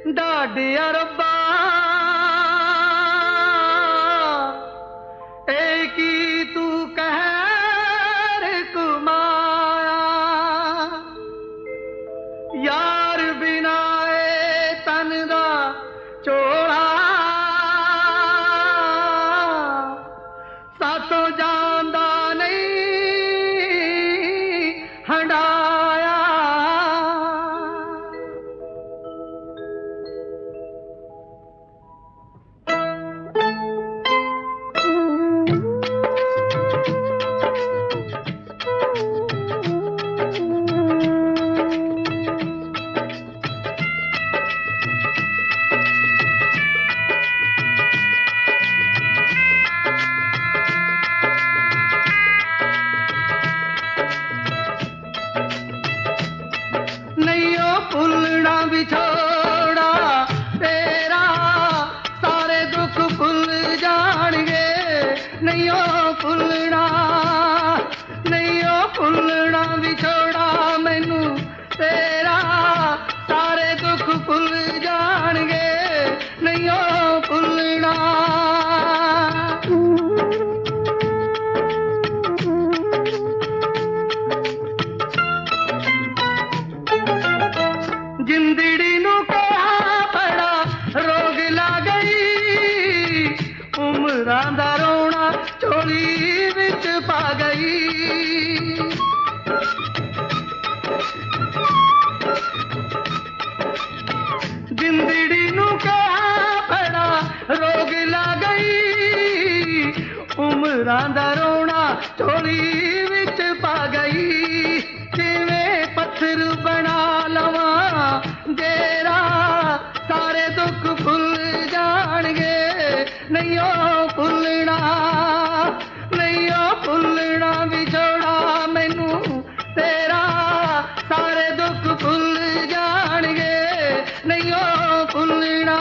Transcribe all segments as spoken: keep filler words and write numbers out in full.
डाडिया रब्बा एक ही तू कहर कुमाया यार बिना ए तन दा चोला सातों जानदा नहीं हंडाया नैयो भुलना बिछोड़ा तेरा सारे दुख भुल जाएंगे नैयो भुलना नैयो भुलना बिछोड़ा मैनू तेरा सारे दुख भुल जाएंगे नैयो भुलना जिंदड़ी नू कहा बड़ा रोग ला गई उमरां दा रोना झोली विच पा गई जिंदड़ी नू कहा बड़ा रोग ला गई उमरां दा रोना झोली विच पा गई किवें पत्थर बना लवा जेरा सारे दुख भुल जाएंगे नैयो भुलना नैयो भुलना बिछोड़ा मैनू तेरा सारे दुख भुल जाएंगे नैयो भुलना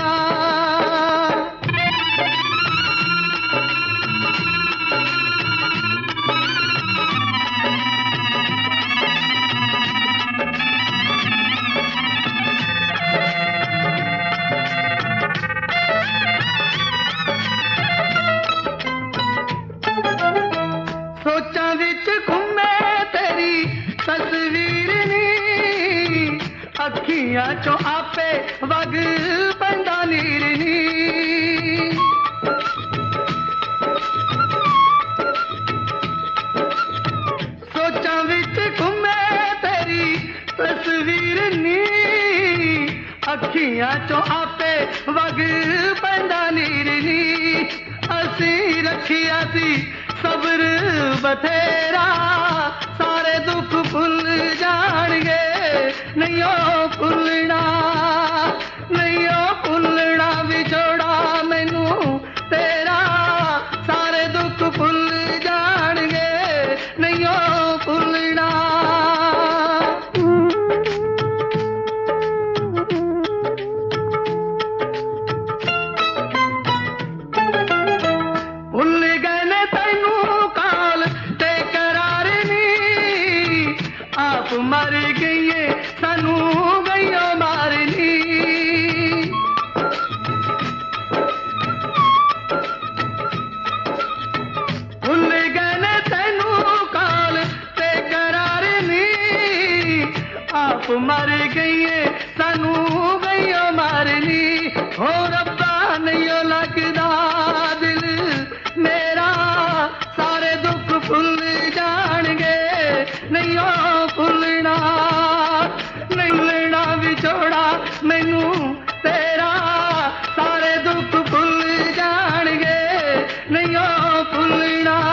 सोचा विच घूमे तेरी तस्वीर नी अखियां चो आपे वग बंदा नीर नी सोचा विच घूमे तेरी तस्वीर नी अखियां चो आपे वग बंदा नीर नी असी रखिया सी सब्र बथेरा सारे दुख भुल जाएंगे नैयो भुलना नैयो भुलना बिछोड़ा मैनू तेरा सारे दुख भुल जाएंगे नैयो भुलना भुल गए ने तैनू काल ते करार नी आप मर गईए सानू गईयो मारनी भुल गए ने तैनू काल ते करार नी आप मर गईए सानू गईयो मारनी हो रब्बा नैयो लगदा दिल मेरा सारे दुख भुल जाएंगे नैयो भुलना नहीं भुलना बिछोड़ा मैनू तेरा सारे दुख भुल जाएंगे नैयो भुलना